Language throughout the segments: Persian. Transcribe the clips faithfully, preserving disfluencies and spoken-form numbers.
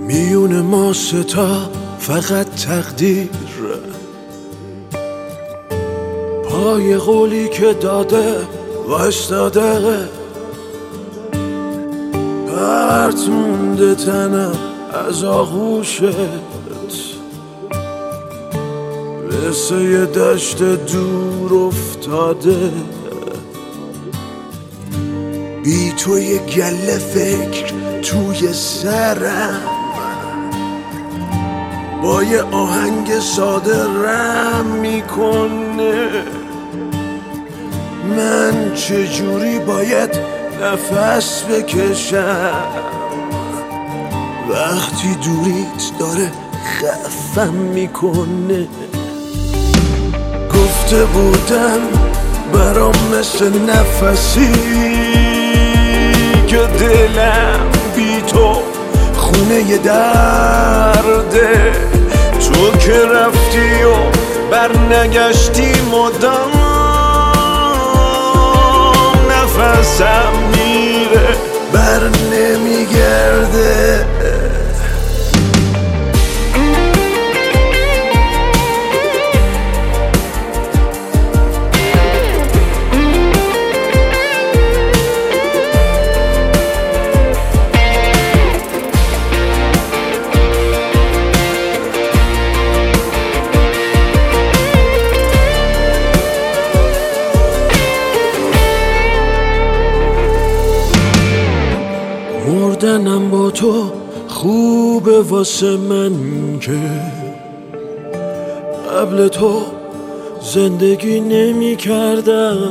میون ما ستا فقط تقدیر، پای قولی که داده وایستاده، پرت مونده تنم از آغوشت، مثل یه دشت دور افتاده. بی تو یه گله فکر توی سرم، با یه آهنگ ساده رم میکنه. من چجوری باید نفس بکشم وقتی دوریت داره خفم میکنه؟ گفته بودم برام مثل نفسی که دلم بی تو خونه ی درده. تو که رفتی و برنگشتی مدام نفسم میره بر نمیگرده. مردنم با تو خوبه واسه من که قبل تو زندگی نمی کردم.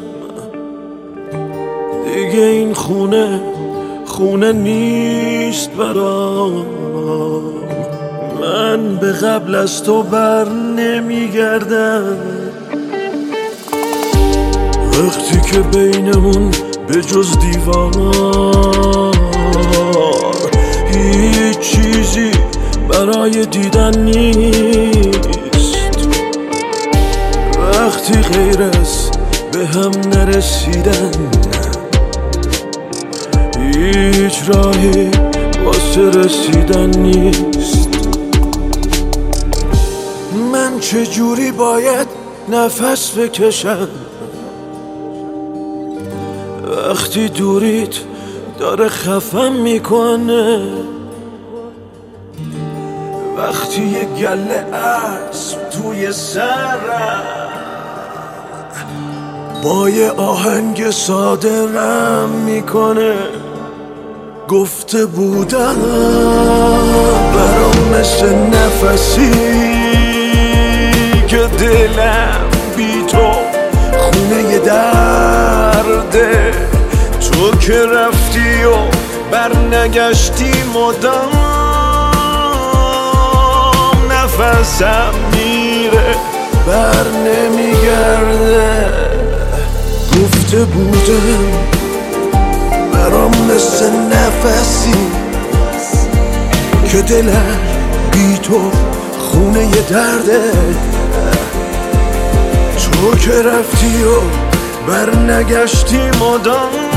دیگه این خونه خونه نیست برام. من به قبل از تو بر نمی گردم. وقتی که بینمون به جز دیوار هیچ چیزی برای دیدن نیست، وقتی غیر از به هم نرسیدن هیچ راهی واسه رسیدن نیست. من چجوری باید نفس بکشم وقتی دوریت داره خفم میکنه؟ وقتی یه گله اسب توی سرم با یه آهنگ ساده رم میکنه. گفته بودم برام مثل نفسی که دلم بی تو خونه ی درده. تو که رفتی و برنگشتی مدام نفسم میره بر نمیگرده. گفته بودم برام مثل نفسی که دلم بی تو خونه ی درده. تو که رفتی و برنگشتی مدام